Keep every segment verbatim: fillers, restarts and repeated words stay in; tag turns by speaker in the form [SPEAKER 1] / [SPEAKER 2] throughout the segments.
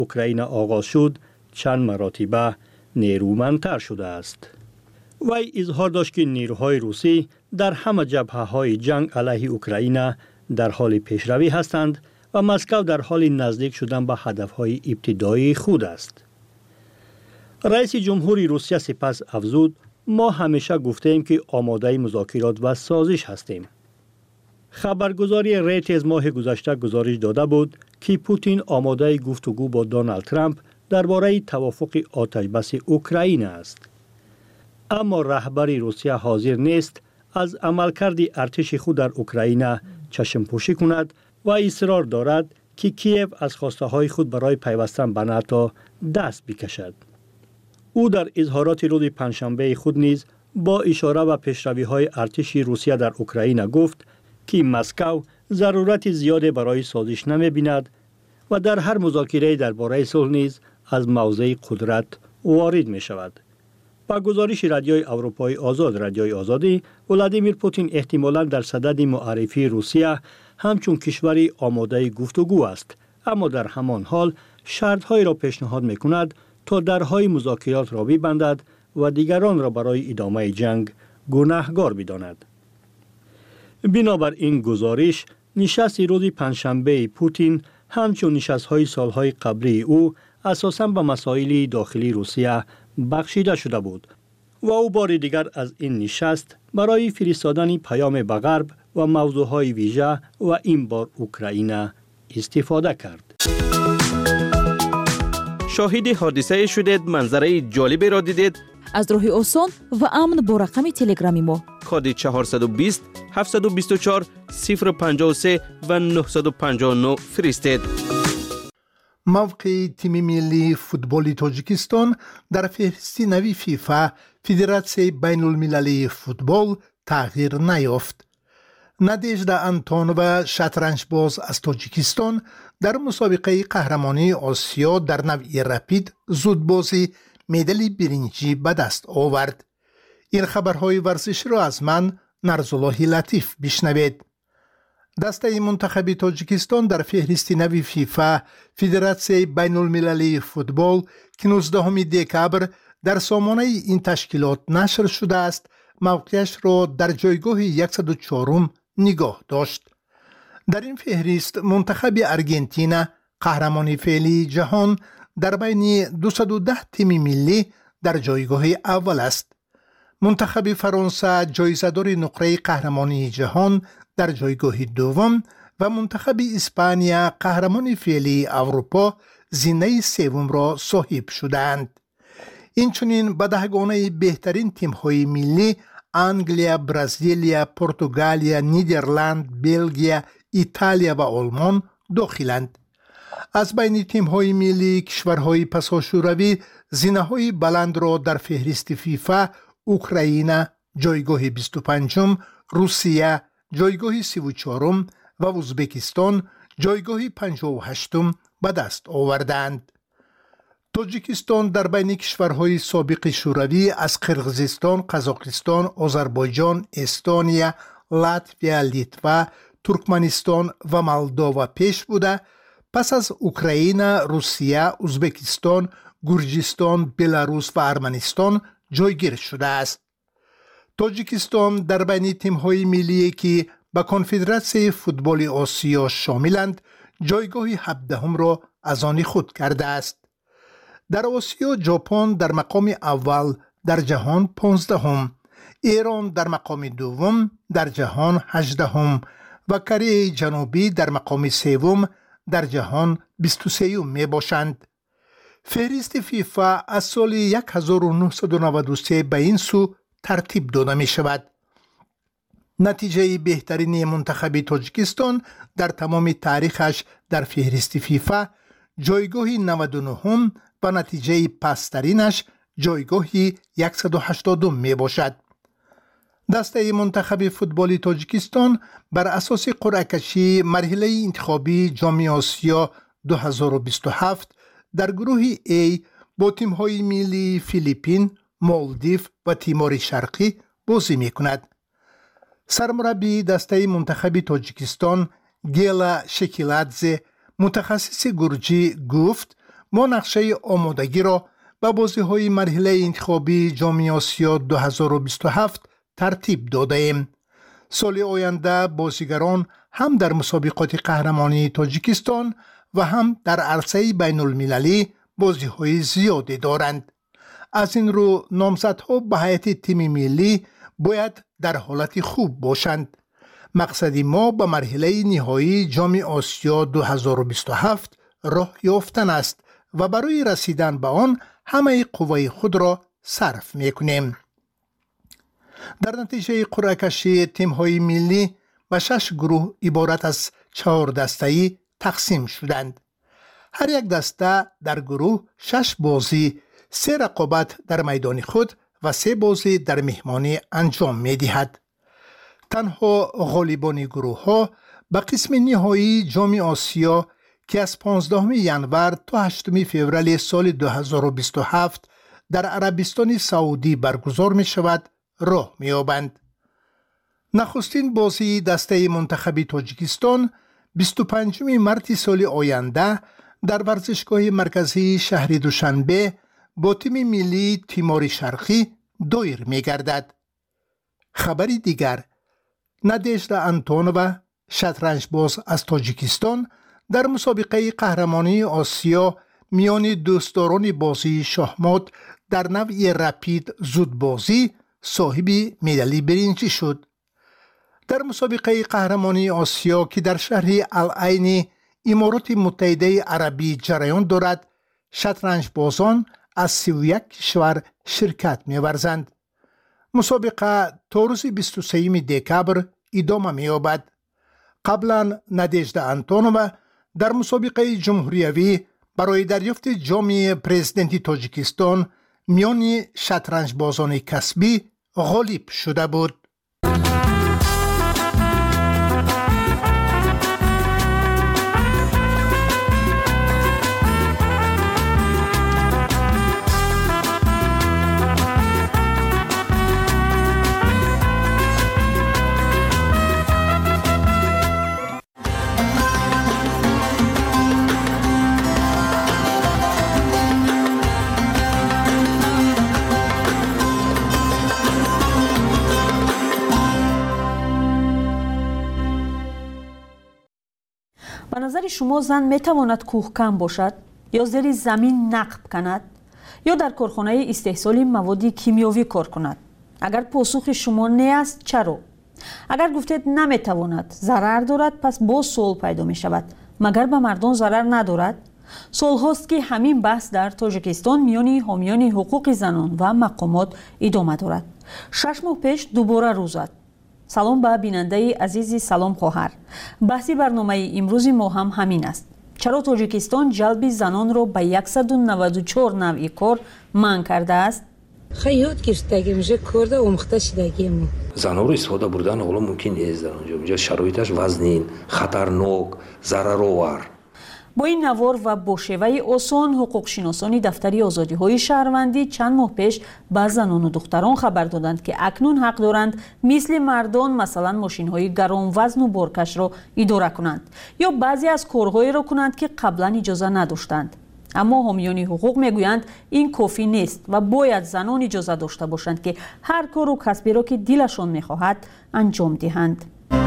[SPEAKER 1] اوکراین آغاز شد چند مراتبه نیرومندتر شده است. وی اظهار داشت که نیروهای روسی در همه جبهه‌های جنگ علیه اوکراین در حال پیشروی هستند و مسکو در حال نزدیک شدن به هدفهای ابتدایی خود است. رئیس جمهوری روسیه سپس افزود: ما همیشه گفتیم که آماده مذاکرات و سازش هستیم. خبرگزاری ریترز ماه گذشته گزارش داده بود که پوتین آماده گفتگو با دونالد ترامپ درباره توافق آتشبس اوکراین است. اما رهبر روسیه حاضر نیست از عملکرد ارتش خود در اوکراین چشم پوشی کند و اصرار دارد که کیف از خواسته های خود برای پیوستن به ناتو دست بکشد. او در اظهارات روز پنجشنبه خود نیز با اشاره به پیشروی‌های ارتش روسیه در اوکراین گفت که مسکو ضرورت زیادی برای سازش نمی‌بیند و در هر مذاکره درباره صلح نیز از موضع قدرت وارد می‌شود. با گزارش رادیوی اروپای آزاد رادیوی آزادی، ولادیمیر پوتین احتمالاً در صدد معرفی روسیه همچون کشوری آماده گفتگو است، اما در همان حال شرط‌هایی را پیشنهاد می‌کند تا درهای مذاکرات را ببندد و دیگران را برای ادامه جنگ گناهکار بداند. بنابر این گزارش، نشست روز پنجشنبه پوتین همچون نشست‌های سالهای قبلی او اساساً به مسائل داخلی روسیه بخشیده شده بود و او بار دیگر از این نشست برای فرستادن پیام به غرب و موضوعهای ویژه و این بار اوکراین استفاده کرد.
[SPEAKER 2] شاهد حادثه شدید، منظره جالبی را دیدید؟
[SPEAKER 3] از راه آسان و امن با رقم تلگرامی ما
[SPEAKER 2] کد چهارصد و بیست هفتصد و بیست و چهار صفر پنجاه و سه و نهصد و پنجاه و نه فرستید.
[SPEAKER 4] موقع تیم ملی فوتبال تاجیکستان در فهرست نوی فیفا فدراسیون بین المللی فوتبال تغییر نیافت. نادژدا انتونووا شطرنجباز از تاجیکستان در مسابقه قهرمانی آسیا در نوع رپید زودبازی مدال برنجی به دست آورد. این خبرهای ورزشی را از من نرزالله لطیف بشنوید. دسته منتخب تاجیکستان در فهرست نوی فیفا فدراسیون بین المللی فوتبال که نوزدهم دکبر در سامانه این تشکیلات نشر شده است، موقعش را در جایگاه صد و چهار نگاه داشت. در این فهرست منتخب ارژانتین قهرمان فعلی جهان در بین دویست و ده تیم ملی در جایگاه اول است. منتخب فرانسه جایزه‌دار نقره قهرمانی جهان در جایگاه دوم و منتخب اسپانیا قهرمان فعلی اروپا زینه سوم را صاحب شدند. اینچنین به دهگانه بهترین تیم‌های ملی انگلیا، برزیلیا، پرتغالیا، نیدرلند، بلژیم، ایتالیا و آلمان داخلند. از بین تیم‌های ملی کشورهای پساشوروی زینه‌های بلند را در فهرست فیفا اوکراین جایگاه بیست و پنجم، روسیه جایگاه سی و چهارم و ازبکستان جایگاه پنجاه و هشتم به دست آوردند. تاجیکستان در بین کشورهای سابق شوروی از قرقیزستان، قزاقستان، آذربایجان، استونیا، لاتویا، لیتوا، ترکمنستان و مولداوا پیش بوده، پس از اوکراین، روسیه، ازبکستان، گرجستان، بلاروس و ارمنستان جایگیر شده است. تاجیکستان در بین تیم‌های ملی که به کنفدراسیون فوتبال آسیا شاملند جایگاه هفدهم را از آن خود کرده است. در آسیا ژاپن در مقام اول در جهان پانزدهم، ایران در مقام دوم در جهان هجدهم و کره جنوبی در مقام سوم در جهان بیست و سوم می باشند. فهرست فیفا از سال هزار و نهصد و نود و سه به این سو ترتیب داده می شود. نتیجه بهترین منتخب تاجیکستان در تمام تاریخش در فهرست فیفا جایگاه نود و نهم و نتیجه پسترینش جایگاه صد و هشتاد می باشد. دسته منتخب فوتبال تاجیکستان بر اساس قرعه کشی مرحله انتخابی جام آسیا دو هزار و بیست و هفت در گروه A با تیم‌های ملی فیلیپین، مالدیو و تیمور شرقی بازی می‌کند. سرمربی دسته منتخب تاجیکستان گیلا شکیلادزه متخصص گرجی گفت ما نقشه آمادگی را به بازی‌های مرحله انتخابی جام آسیا دو هزار و بیست و هفت ترتیب داده ایم. سال آینده بازیگران هم در مسابقات قهرمانی تاجیکستان و هم در عرصه بین المللی بازی‌های زیادی دارند. از این رو نامزدها به هیئت تیم ملی باید در حالت خوب باشند. مقصد ما به مرحله نهایی جام آسیا دو هزار و بیست و هفت راه یافتن است و برای رسیدن به آن همه قوای خود را صرف می‌کنیم. در نتیجه قرعه کشی تیم‌های ملی به شش گروه عبارت از چهار دسته‌ای تقسیم شدند. هر یک دسته در گروه شش بازی، سه رقابت در میدان خود و سه بازی در مهمانی انجام می‌دهد. تنها غالبان گروه ها به قسم نهایی جام آسیا که از پانزدهم ژانویه تا هشتم فوریه سال دو هزار و بیست و هفت در عربستان سعودی برگزار می شود راه می یابند. نخستین بازی دسته منتخب تاجیکستان بیست و پنجم مارس سال آینده در ورزشگاه مرکزی شهر دوشنبه با تیم ملی تیمور شرقی دایر می گردد. خبری دیگر، نادژدا آنتونووا شطرنج باز از تاجیکستان در مسابقه قهرمانی آسیا میان دوستداران بازی شاهمات در نوع رپید زودبازی صاحب مدال برنجی شد. در مسابقه قهرمانی آسیا که در شهر العین امارات متحده عربی جریان دارد، شطرنج بازان از سی و یک کشور شرکت می‌ورزند. مسابقه تا روز بیست و سوم دکبر ادامه می‌یابد. قبلا نادژدا آنتونووا در مسابقه جمهوریوی برای دریافت جام پرزیدنتی تاجیکستان میان شطرنج بازان کسبی غالب شده بود.
[SPEAKER 3] به نظر شما زن میتواند کوهکن باشد یا زیر زمین نقب کند یا در کارخانه استحصال مواد کیمیاوی کار کند؟ اگر پاسخ شما نه است چرا؟ اگر گفتید نمیتواند، ضرر دارد، پس باز سوال پیدا می شود مگر به مردم ضرر ندارد؟ سال هاست که همین بحث در تاجیکستان میان حامیان حقوق زنان و مقامات ادامه دارد. شش ماه پیش دوباره روز زد. سلام به بیننده عزیزی، سلام خواهر. بحثی برنامه امروز ما هم همین است. چرا تاجیکستان جلب زنان را به صد و نود و چهار نوع کار منع کرده است؟
[SPEAKER 5] خیلی یاد گرفتگی میشه کرده اومخته شدگی ما.
[SPEAKER 6] زنها رو استفاده بردن حالا ممکن نیست در اونجا. اونجا شرایطش وزنین، خطرناک، ضررآور.
[SPEAKER 3] با این نوار و با شیوه آسان حقوق شناسانی دفتری آزادی های شهروندی چند ماه پیش به زنان و دختران خبر دادند که اکنون حق دارند مثل مردان مثلا ماشین های گران وزن و بارکش را اداره کنند یا بعضی از کارهایی را کنند که قبلا اجازه نداشتند. اما حامیان حقوق میگویند این کافی نیست و باید زنان اجازه داشته باشند که هر کار و کسبی را که دلشان میخواهد انجام دهند.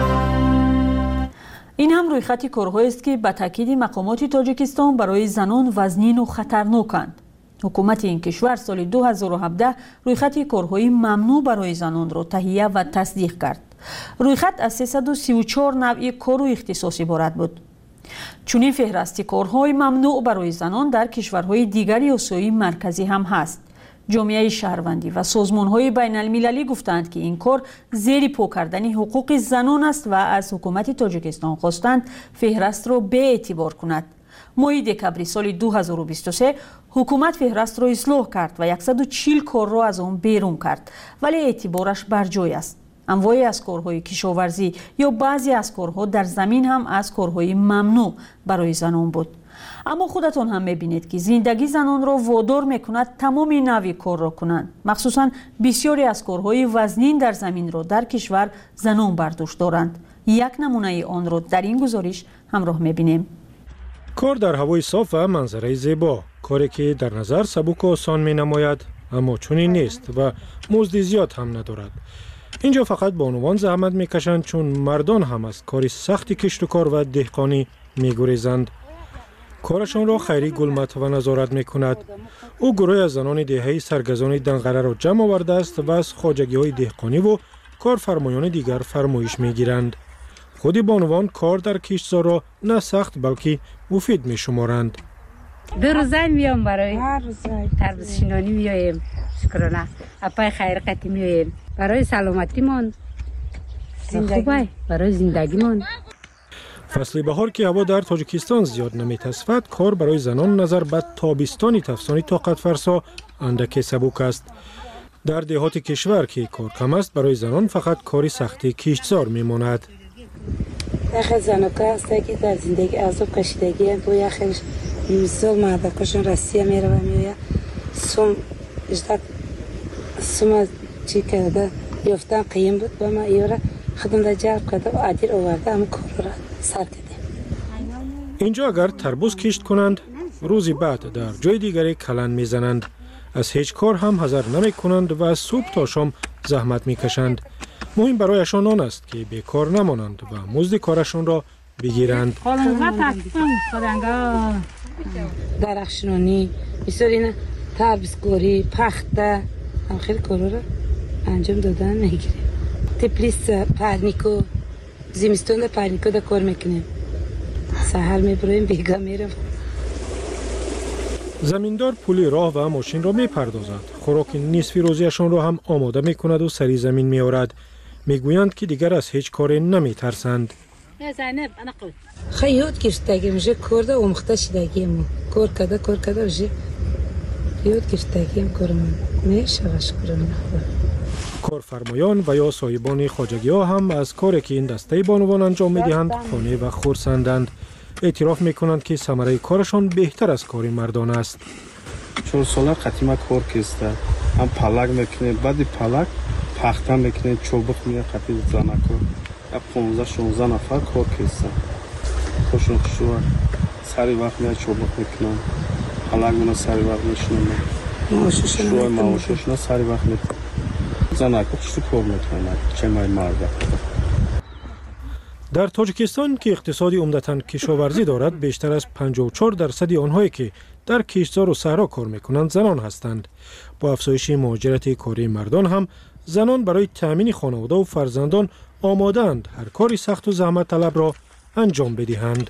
[SPEAKER 3] این هم رویخط کارهایی است که به تاکید مقامات تاجیکستان برای زنان وزنین و خطرناکند. حکومت این کشور سال دو هزار و هفده رویخط کارهای ممنوع برای زنان را تهیه و تصدیق کرد. رویخط از سیصد و سی و چهار نوع کار و اختصاص عبارت بود. چنین فهرست کارهای ممنوع برای زنان در کشورهای دیگری آسیای مرکزی هم هست. جامعه شهروندی و سازمان‌های بین المللی گفتند که این کار زیر پا کردن حقوق زنان است و از حکومت تاجیکستان خواستند فهرست را به اعتبار کند. ماه دکبر سال دو هزار و بیست و سه حکومت فهرست را اصلاح کرد و صد و چهل کار را از آن بیرون کرد، ولی اعتبارش بر جای است. انواعی از کارهای کشاورزی یا بعضی از کارها در زمین هم از کارهای ممنوع برای زنان بود. اما خودتان هم میبینید که زندگی زنان را وادار میکند تمام نوع کار را کنند. مخصوصا بسیاری از کارهای وزنین در زمین را در کشور زنان برداشت دارند. یک نمونه آن را در این گزارش همراه میبینیم.
[SPEAKER 7] کار در هوای صاف و منظره زیبا، کاری که در نظر سبک و آسان می نماید، اما چنین نیست و مزد زیاد هم ندارد. اینجا فقط بانوان زحمت میکشند چون مردان هم از کار سخت کشت و کار و دهقانی میگریزند. کارشان را خیری گلمت و نظارت میکند. او گروه از زنان دهه‌ای سرگزان دنقره را جمع آورده است و از خواجگی های دهقانی و کارفرمایان دیگر فرمایش میگیرند. خود بانوان کار در کشتزار را نه سخت بلکه مفید میشمارند.
[SPEAKER 5] دو روزه میام برای تربیت شینانی میایم، شکرانه اپای خیر قتی میایم برای سلامتیمان، خوبه برای زندگیمان.
[SPEAKER 7] فصل بهار که هوا در تاجیکستان زیاد نمیتصفد، کار برای زنان نظر به تابستانی تفسانی طاقت فرسا اندک سبک است. در دهات کشور که کار کم است، برای زنان فقط کاری سختی کشتزار میماند.
[SPEAKER 5] یخ زنوکا است که در زندگی عذاب کشیدگی تو یخش میسال مردکشون رسیه میره و میویا سوم اجداد سوم چی کرده یافتن قیم بود با ما ایورا خودم در جرب کرده و عدیر آورده هم کار را سر کردیم.
[SPEAKER 7] اینجا اگر تربوز کشت کنند، روزی بعد در جای دیگری کلن میزنند. از هیچ کار هم حذر نمی کنند و از صبح تا شام زحمت میکشند. مهم برایشان آن است که بیکار نمانند و مزد کارشان را بگیرند.
[SPEAKER 5] درخشانی، بسیار این تربیزگاری، پخته، هم خیلی کارا را انجام دادن میگیریم. تپلیس پرنیکو، زمستون در پرنیکو در کار میکنیم. سحر میبریم بیگا میرم.
[SPEAKER 7] زمیندار پولی راه و ماشین را میپردازد. خوراک نصفی روزیشان را هم آماده میکند و سری زمین میآورد. میگویند که دیگر از هیچ کاری نمیترسند.
[SPEAKER 5] خیلی یاد گرفتگی میشه کرده و مخته شدگی ما کار کده کار کده میشه یاد گرفتگی هم کارم میشه شکرانه
[SPEAKER 7] کارفرمایان و یا صاحبان خواجگی ها هم از کاری که این دسته بانوان انجام میدهند خانه و خرسندند. اعتراف میکنند که ثمره کارشان بهتر از کاری مردان است.
[SPEAKER 8] چهار ساله قدیما کار کسته هم پلک میکنه، بعد پلک پخته میکنه، چوبک میه قطعی زنکو یا پونزده شونزده نفر کار کسته خوشون خوشون سری وقت میه چوبک میکنن، پلک منو سری وقت میشنن، شوی معاششون سری وقت میکنن، زنکو خوشو کار میکنن چه مای مرده.
[SPEAKER 7] در تاجیکستان که اقتصادی عمدتاً کشاورزی دارد، بیشتر از پنجاه و چهار درصد آنهایی که در کشتزار و صحرا کار میکنند زنان هستند. با افزایش مهاجرت کاری مردان هم زنان برای تأمین خانواده و فرزندان آماده‌اند هر کاری سخت و زحمت طلب را انجام بدهند.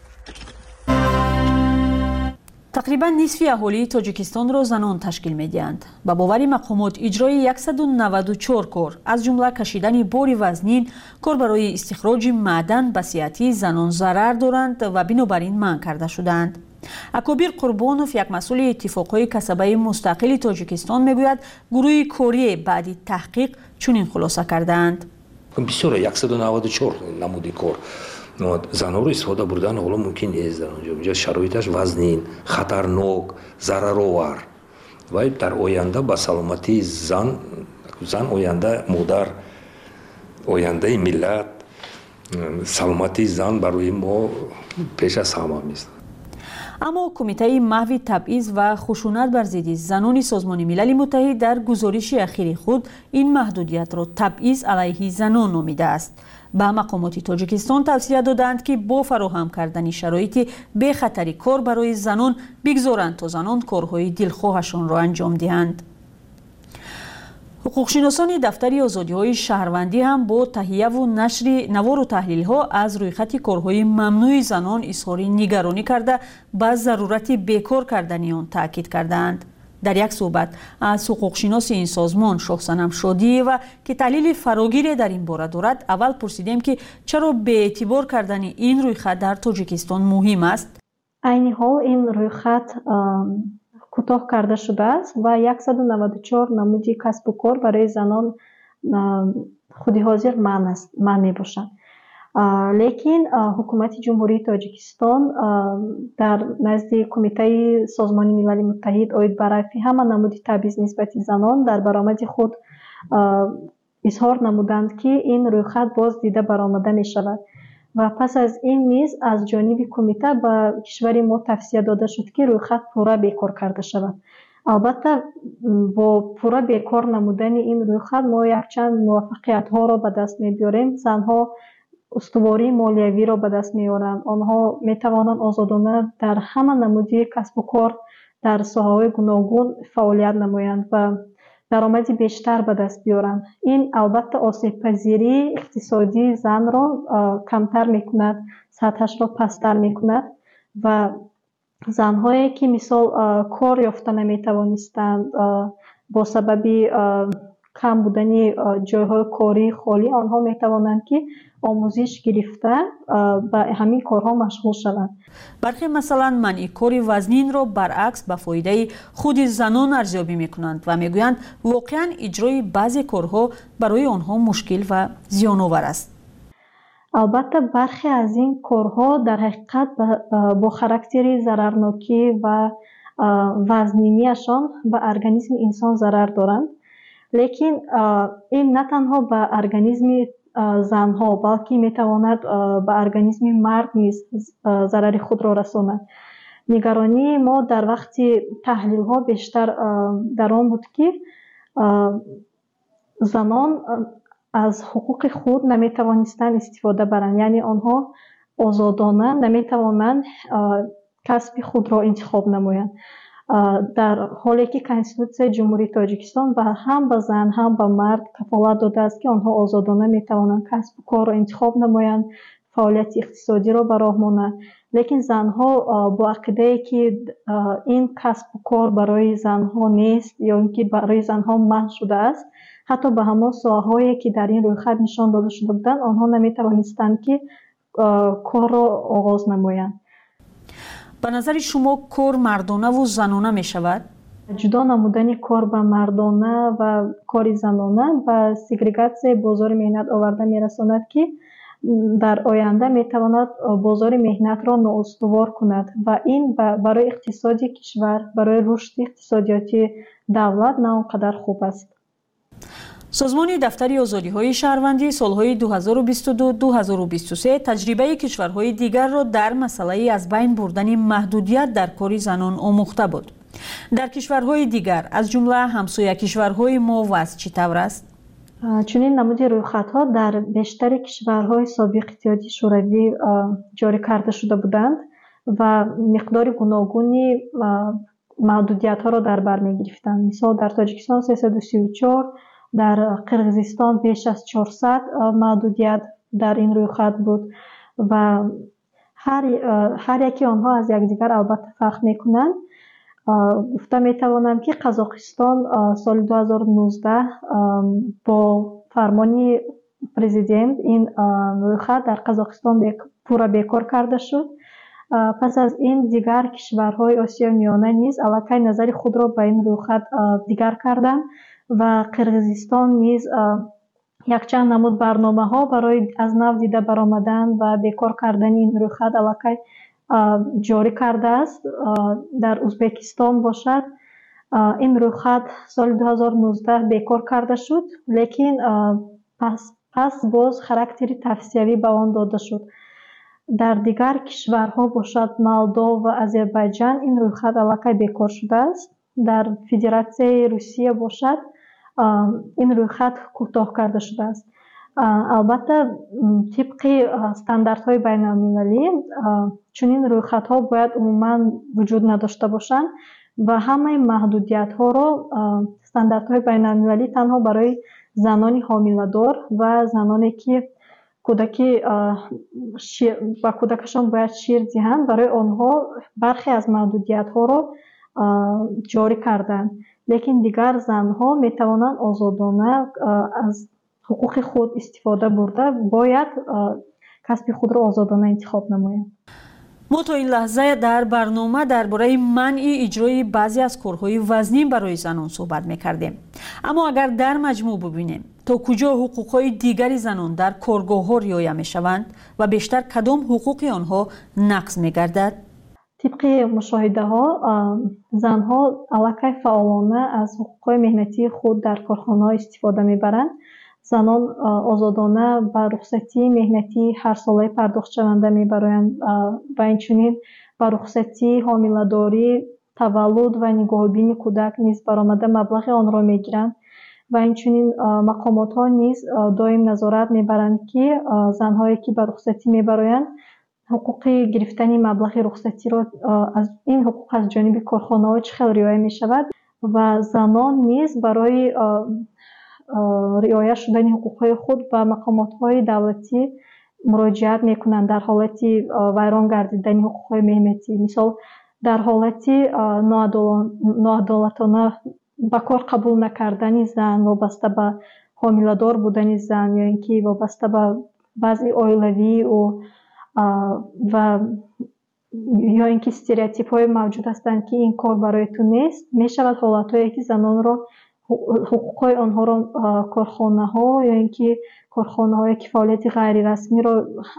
[SPEAKER 3] تقریبا نصف اهالی تاجیکستان را زنان تشکیل می‌دهند. با باور مقامات اجرای صد و نود و چهار کار از جمله کشیدن بار وزنین، کار برای استخراج معدن به صحت زنان ضرر دارند و بنابراین منع کرده شدند. اکابر قربانوف یک مسئول اتفاقهای کسبه مستقل تاجیکستان میگوید گروه کاری بعد تحقیق چنین خلاصه کردند.
[SPEAKER 6] بسیار صد و نود و چهار نمودی کار زنها رو استفاده بردن حالا ممکن نیست در اونجا. اینجا شرایطش وزنین، خطرناک، ضررآور و در آینده با سلامتی زن زن آینده مادر، آینده ملت، سلامتی زن برای ما پیش از همه است.
[SPEAKER 3] اما کمیته محو تبعیض و خشونت بر ضد زنان سازمان ملل متحد در گزارش اخیر خود این محدودیت را تبعیض علیه زنان نامیده است. به مقامات تاجیکستان توصیه دادند که با فراهم کردن شرایط بی خطری کار برای زنان بگذارند تا زنان کارهای دلخواهشان را انجام دهند. حقوقشناسان دفتر آزادی‌های شهروندی هم با تهیه و نشر نوار و تحلیل‌ها از رویخط کارهای ممنوع زنان اظهار نگرانی کرده به ضرورت بیکار کردن آن تاکید کردند. در یک صحبت از حقوقشناس این سازمان شاهصنم شادی و که تحلیل فراگیر در این باره دارد، اول پرسیدیم که چرا به اعتبار کردن این رویخط در تاجیکستان مهم است.
[SPEAKER 9] عین حال این رویخط کوتاه کرده شده است و صد و نود و چهار نمودی کسب و کار برای زنان خودی حاضر منع است منع می باشند. لیکن حکومت جمهوری تاجیکستان در نزد کمیته سازمان ملل متحد آید برای همه نمودی تبعیض نسبت زنان در برآمد خود اظهار نمودند که این رویخط باز دیده برآمده می شود و پس از این نیز از جانب کمیته به کشور ما توصیه داده شد که رویخط پورا بیکار کرده شود. البته با پورا بیکار نمودن این رویخط ما یک چند موفقیت ها را به دست می‌آوریم. زنها استواری مالیوی را به دست می‌آورند. آنها می‌توانند آزادانه در همه نمودی کسب و کار در ساحه‌های گوناگون فعالیت نمایند و درآمدی بیشتر به دست بیارند. این البته آسیب پذیری اقتصادی زن را کمتر می‌کند، سطحش را پستر می‌کند و زنهایی که مثال کار یافته نمی‌توانستند با سبب کم بودن جایهای کاری خالی، آنها می‌توانند که آموزش گرفته به همین کارها مشغول شوند.
[SPEAKER 3] برخی مثلا منع کار وزنین را برعکس به فایده خود زنان ارزیابی می‌کنند و می‌گویند واقعاً اجرای بعضی کارها برای آنها مشکل و زیان‌آور است.
[SPEAKER 9] البته برخی از این کارها در حقیقت با خاراکتر ضررناکی و وزنینیشان به ارگانیسم انسان ضرر دارند، لیکن این نه تنها به ارگانیسم زنها بلکه میتواند به ارگانیسم مرد نیز ضرر خود را رساند. نگرانی ما در وقت تحلیل ها بیشتر در آن بود که زنان از حقوق خود نمیتوانستند استفاده برند، یعنی آنها آزادانه نمیتوانند کسب خود را انتخاب نمایند، در حالی که کنستیتوسیون جمهوری تاجیکستان به هم به زن هم به مرد کفالت داده است که آنها آزادانه میتوانند کسب و کار را انتخاب نمایند، فعالیت اقتصادی را به راه مانند. لیکن زنها با عقیده که این کسب و کار برای زنها نیست یا اینکه برای زنها منع شده است، حتی به همان ساحه‌هایی که در این رویخط نشان داده شده بودند آنها نمیتوانستند که کار را آغاز نمایند.
[SPEAKER 3] به نظر شما کار مردانه و زنانه می شود؟
[SPEAKER 9] جدا نمودن کار به مردانه و کار زنانه و سگریگاسیون بازار مهنت آورده می رساند که در آینده می تواند بازار مهنت را نااستوار کند و این برای اقتصاد کشور، برای رشد اقتصادیاتی دولت نه آنقدر خوب است.
[SPEAKER 3] سازمان دفتر آزادی‌های شهروندی سالهای دو هزار و بیست و دو تا دو هزار و بیست و سه تجربه کشورهای دیگر را در مسئله از بین بردن محدودیت در کار زنان آموخته بود. در کشورهای دیگر از جمله همسایه کشورهای ما وضع چطور است؟
[SPEAKER 9] چنین نمود رویخطها در بیشتر کشورهای سابق اتحادیه شوروی جاری کرده شده بودند و مقدار گوناگونی محدودیت‌ها را در بر می‌گرفتند. مثال در تاجیکستان سیصد و سی و چهار، در قرقیزستان بیش از چهارصد محدودیت در این رویخط بود و هر هر یکی آنها از یکدیگر البته فرق میکنند. گفته میتوانم که قزاقستان سال دو هزار و نوزده با فرمان پرزیدنت این رویخط در قزاقستان پورا بیکار کرده شد. پس از این دیگر کشورهای آسیای میانه نیز الکی نظر خود را به این رویخط دیگر کردند و قرقیزستان نیز یک چند نمود برنامه ها برای از نو دیده برآمدن و بیکار کردن این رویخط الکی جاری کرده است. در ازبکستان باشد این رویخط سال دو هزار و نوزده بیکار کرده شد، لیکن پس پس باز خاراکتر توصیوی به آن داده شد. در دیگر کشورها باشد مولدو و آذربایجان این رویخط الکی بیکار شده است. در فدراسیون روسیه باشد این رویخط کوتاه کرده شده است. البته طبق استانداردهای بین المللی چنین رویخط ها باید عموما وجود نداشته باشند و همه محدودیت ها را استانداردهای بین المللی تنها برای زنان حامله‌دار و زنانی که کودکی و کودکشان باید شیر دهند برای آنها برخی از محدودیت ها را جاری کردند، لیکن دیگر زنها می توانند آزادانه از حقوق خود استفاده برده باید کسب خود را آزادانه انتخاب نمایند.
[SPEAKER 3] ما تا این لحظه در برنامه درباره منع اجرای بعضی از کارهای وزنین برای زنان صحبت می‌کردیم. اما اگر در مجموع ببینیم تا کجا حقوق‌های دیگری زنان در کارگاه‌ها رعایت می‌شوند و بیشتر کدام حقوق آنها نقض می‌گردد؟
[SPEAKER 9] طبق مشاهده ها زنها الکی فعالانه از حقوق مهنتی خود در کارخانه‌ها استفاده می‌برند. занон озодона ба рухсатии меҳнатӣ ҳарсолаи пардохтшаванда мебароянд ва инчунин ба рухсатии ҳомиладорӣ, таваллуд ва нигоҳубини кӯдак низ баромада маблағи онро мегиранд ва инчунин мақомотҳо низ доим назорат мебаранд, ки занҳое ки ба рухсатӣ мебароянд ҳуқуқи гирифтани маблағи рухсатиро ин ҳуқуқ аз ҷониби корхонаҳо чӣ хел риоя мешавад ва занон низ барои риоя шудани ҳуқуқҳои худ ба мақомотҳои давлатӣ муроҷиат мекунанд дар ҳолати вайрон гардидани ҳуқуқҳои меҳнатӣ. Мисол, дар ҳолати ноадолатона ба кор қабул накардани зан вобаста ба ҳомиладор будани зан ё ин ки вобаста ба вазъи оилавии ӯ ва ё ин ки стереотипҳое мавҷуд ҳастанд, ки ин кор барои ту нест, мешавад ҳолатҳое ки занонро ҳуқуқҳои онҳоро корхонаҳо ё ин ки корхонаҳое ки фаъолияти ғайрирасмиро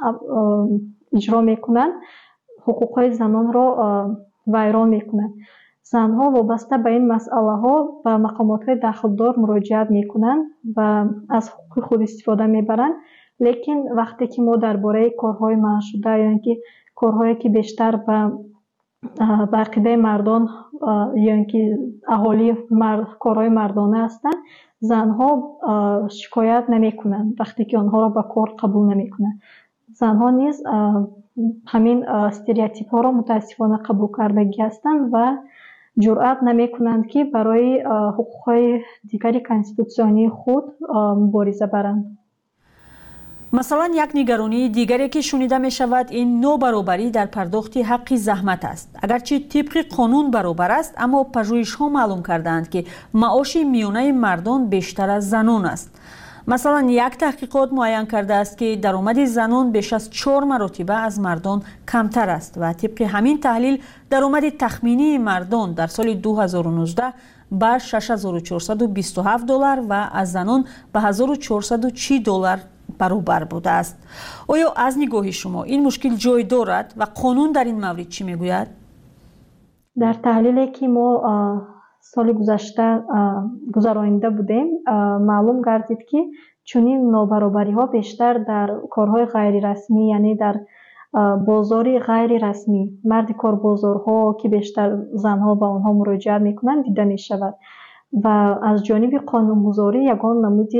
[SPEAKER 9] иҷро мекунанд, ҳуқуқҳои занонро вайрон мекунанд. Занҳо вобаста ба ин масъалаҳо ба мақомотҳои дахлдор муроҷиат мекунанд ва аз ҳуқуқи худ истифода мебаранд. Лекин вақте ки мо дар бораи корҳои манъшуда ё ин ки корҳое ки бештар ба ба ақидаи мардон ё ин ки аҳолии корҳои мардона ҳастанд, занҳо шикоят намекунанд вақте ки онҳоро ба кор қабул намекунанд. Занҳо низ ҳамин стереотипҳоро мутаассифона қабул кардагӣ ҳастанд ва ҷуръат намекунанд, ки барои ҳуқуқҳои дигари конститутсионии худ мубориза баранд.
[SPEAKER 3] масалан, як нигаронии дигаре ки шунида мешавад, ин нобаробарӣ дар пардохти ҳаққи заҳмат аст. Агарчи тибқи қонун баробар аст, аммо пажӯҳишҳо маълум кардаанд, ки маоши миёнаи мардон бештар аз занон аст. масалан, як таҳқиқот муайян кардааст, ки даромади занон беш аз чор маротиба аз мардон камтар аст ва тибқи ҳамин таҳлил даромади тахминии мардон дар соли ду ҳазору нуздаҳ ба шаш ҳазору чорсаду бисту ҳафт доллар ва аз занон ба ҳазору чорсаду чил доллар баробар будааст. оё аз нигоҳи шумо ин мушкил ҷой дорад ва қонун дар ин маврид чӣ мегӯяд?
[SPEAKER 9] дар таҳлиле ки мо соли гузашта гузаронида будем, маълум гардид, ки чунин нобаробариҳо бештар дар корҳои ғайрирасмӣ, яъне дар бозори ғайрирасмӣ, марди корбозорҳо ки бештар занҳо ба онҳо муроҷиат мекунанд, дида мешавад ва аз ҷониби қонунгузорӣ ягон намуди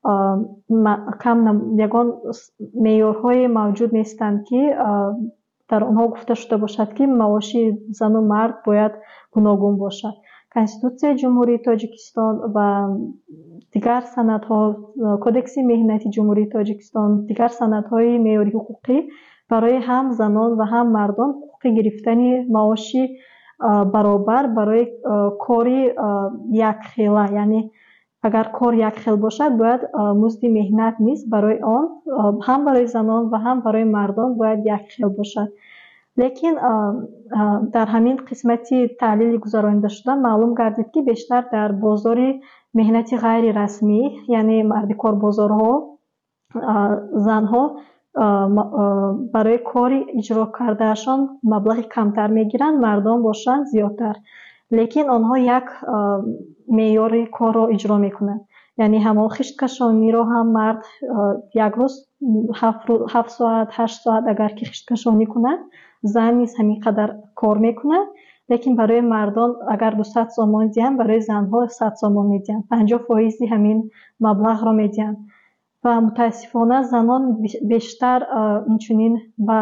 [SPEAKER 9] кам ягон меъёрҳое мавҷуд нестанд, ки дар онҳо гуфта шуда бошад, ки маоши зану мард бояд гуногун бошад. Конститутсияи Ҷумҳурии Тоҷикистон ва дигар санадҳо, Кодекси меҳнати Ҷумҳурии Тоҷикистон, дигар санадҳои меъёри ҳуқуқӣ барои ҳам занон ва ҳам мардон ҳуқуқи гирифтани маоши баробар барои кори якхела, яъне агар кор якхел бошад, бояд музди меҳнат низ барои он ҳам барои занон ва ҳам барои мардон бояд якхел бошад. лекин дар ҳамин қисмати таҳлили гузаронида шуда маълум гардид, ки бештар дар бозори меҳнати ғайрирасмӣ, яъне марди корбозорҳо, занҳо барои кори иҷро кардаашон маблағи камтар мегиранд, мардон бошанд зиёдтар. лекин онҳо як меъёри корро иҷро мекунанд. яъне ҳамон хишткашониро ҳам мард як рӯз ҳафт соат ҳашт соат агар ки хишткашонӣ кунад, зан низ ҳамин қадар кор мекунад. лекин барои мардон агар дусад сомон диҳанд, барои занҳо сад сомон медиҳанд, панҷоҳ фоизи ҳамин маблағро медиҳанд. ва мутаассифона занон бештар инчунин ба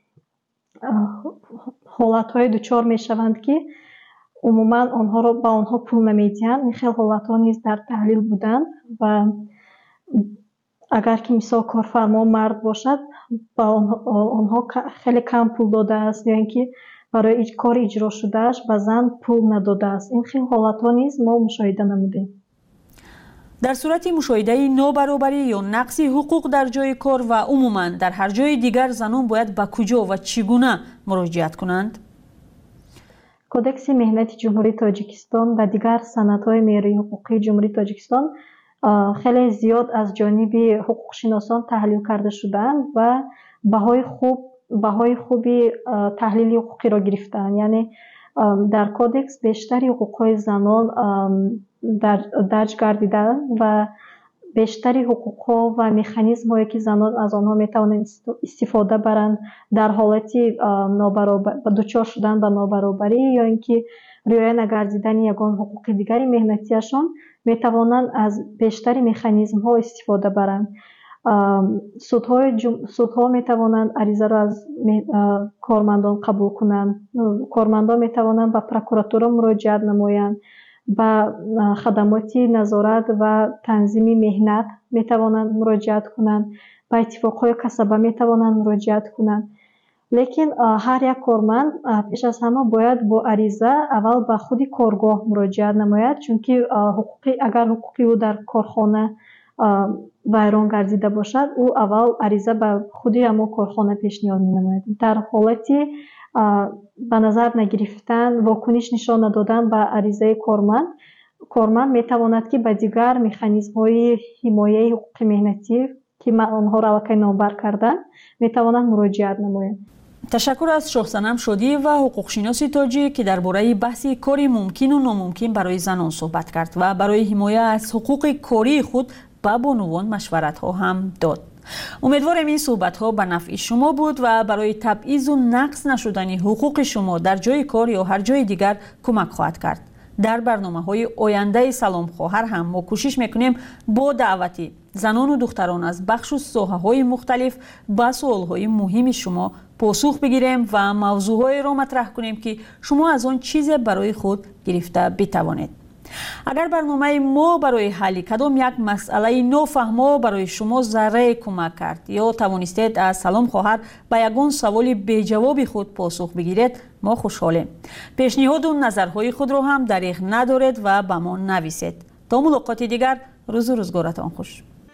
[SPEAKER 9] ҳолатҳое дучор мешаванд, ки умуман онҳоро ба онҳо пул намедиҳанд. ин хел ҳолатҳо низ дар таҳлил буданд ва агар ки мисол корфармо мард бошад, ба онҳо хеле кам пул додааст ё ин ки барои кори иҷро шудааш ба зан пул надодааст. ин хел ҳолатҳо низ мо мушоҳида намудем.
[SPEAKER 3] дар сурати мушоҳидаи нобаробарӣ ё нақси ҳуқуқ дар ҷои кор ва умуман дар ҳар ҷои дигар занон бояд ба куҷо ва чӣ гуна муроҷиат кунанд?
[SPEAKER 9] Кодекси меҳнати Ҷумҳурии Тоҷикистон ва дигар санадҳои меъёрии ҳуқуқии Ҷумҳурии Тоҷикистон хеле зиёд аз ҷониби ҳуқуқшиносон таҳлил карда шудаанд ва баҳои хуб баҳои хуби таҳлили ҳуқуқиро гирифтаанд. яъне дар кодекс бештари ҳуқуқҳои занон дарҷ гардидаанд ва бештари ҳуқуқҳо ва механизмҳое ки занон аз онҳо метавонанд истифода баранд дар ҳолати дучор шудан ба нобаробарӣ ё ин ки риоя нагардидани ягон ҳуқуқи дигари меҳнатиашон метавонанд аз бештари механизмҳо истифода баранд. судҳо метавонанд аризаро аз кормандон қабул кунанд. Кормандон метавонанд ба прокуратура муроҷиат намоянд, ба хадамоти назорат ва танзими меҳнат метавонанд муроҷиат кунанд, ба иттифоқҳои касаба метавонанд муроҷиат кунанд. лекин ҳар як корманд пеш аз ҳама бояд бо ариза аввал ба худи коргоҳ муроҷиат намояд, чунки агар ҳуқуқи ӯ дар корхона вайрон гардида бошад, ӯ аввал ариза ба худи ҳамон корхона пешниҳод менамояд. дар ҳолати ба назар нагирифтан, вокуниш нишон надодан ба аризаи корманд, корманд метавонад ки ба дигар механизмҳои ҳимояи ҳуқуқи меҳнатӣ ки онҳоро аллакай номбар карданд метавонанд муроҷиат намоянд.
[SPEAKER 3] ташаккур аз шоҳсанам шодӣ ва ҳуқуқшиноси тоҷӣ ки дар бораи баҳси кори мумкину номумкин барои занон суҳбат кард ва барои ҳимоя аз ҳуқуқи кории худ ба бонувон машваратҳо ҳам дод. умедворем ин суҳбатҳо ба нафъи шумо буд ва барои табъизу нақс нашудани ҳуқуқи шумо дар ҷойи кор ё ҳар ҷои дигар кӯмак хоҳад кард. дар барномаҳои ояндаи Салом хоҳар ҳам мо кӯшиш мекунем бо даъвати занону духтарон аз бахшу соҳаҳои мухталиф ба суолҳои муҳими шумо посух бигирем ва мавзӯъҳоеро матраҳ кунем ки шумо аз он чизе барои худ гирифта битавонед. агар барномаи мо барои ҳалли кадом як масъалаи нофаҳмо барои шумо заррае кӯмак кард ё тавонистед аз Салом хоҳар ба ягон саволи беҷавоби худ посух бигиред, мо хушҳолем. пешниҳоду назарҳои худро ҳам дариғ надоред ва ба мо нависед. то мулоқоти дигар, рӯзу рӯзгоратон хуш.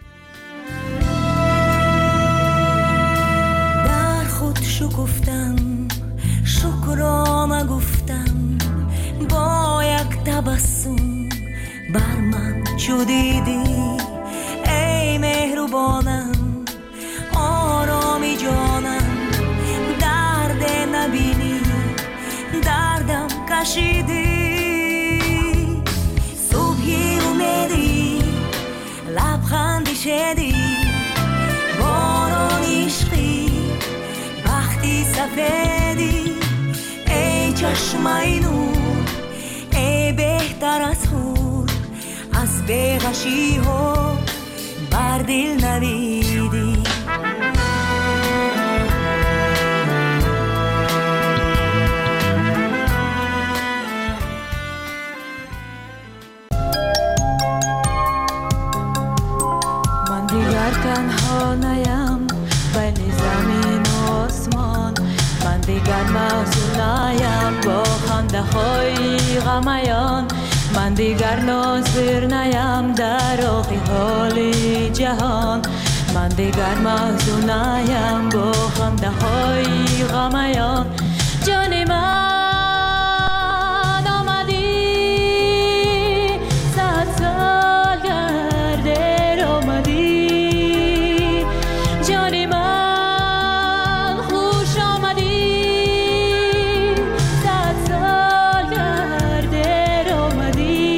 [SPEAKER 10] дар худ шукуфтам, шукрона гуфтам, бо як табассум бар ман чу дидӣ, эй меҳрубонам, ороми ҷонам, дарде набинӣ, дардам кашидӣ. субҳи умедӣ, лабханди шедӣ, борони ишқӣ, бахти сафедӣ, эй чашмаи нур, эй беҳтар аз худ, аз беғашиҳо бар дил навидӣ. ман дигар танҳо наям байни замину осмон, ман дигар мавзӯъ наям бо хандаҳои ғамаён, ман дигар нозир наям дар оғи ҳоли ҷаҳон, ман дигар мавзӯъ наям бо хандаҳои ғамаён. ҷони ман омадӣ, сад сол гардер омадӣ, ҷони ман хуш омадӣ, сад сол гардер омадӣ.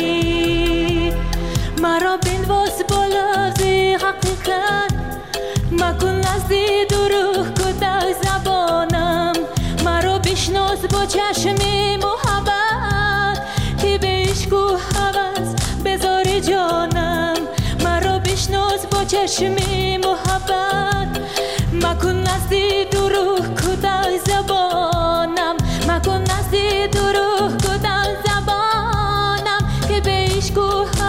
[SPEAKER 10] маро бинвос бо лафзи ҳақиқат, макун назди дурух кӯтах забонам, маро бишнос бо чашми муҳаббат, ки бе ишқу ҳавас безори ҷонам, маро бишнос бо чашми муҳаббат, макун назди дурух кӯтах забонам, макун назди дурух кӯтах забонам, ки бе ишқу